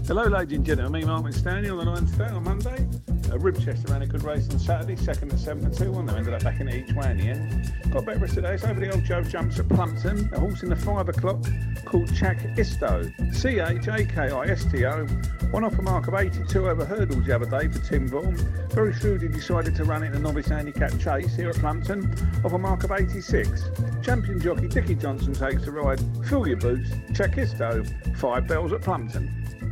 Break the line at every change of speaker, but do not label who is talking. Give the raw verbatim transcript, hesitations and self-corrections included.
Hello, ladies and gentlemen. Me, Mark McStanley on the ninth today on Monday. Uh, Ribchester ran a good race on Saturday, second at seven to two one. They ended up back in it each way in the end. Got better today. It's over the old Joe Jumps at Plumpton. A horse in the five o'clock called Chakisto. C H A K I S T O. One off a mark of eighty-two over hurdles the other day for Tim Vaughan. Very shrewdly decided to run it in a novice handicap chase here at Plumpton off a mark of eighty-six. Champion jockey Dickie Johnson takes the ride. Fill your boots. Chakisto. Five bells at Plumpton.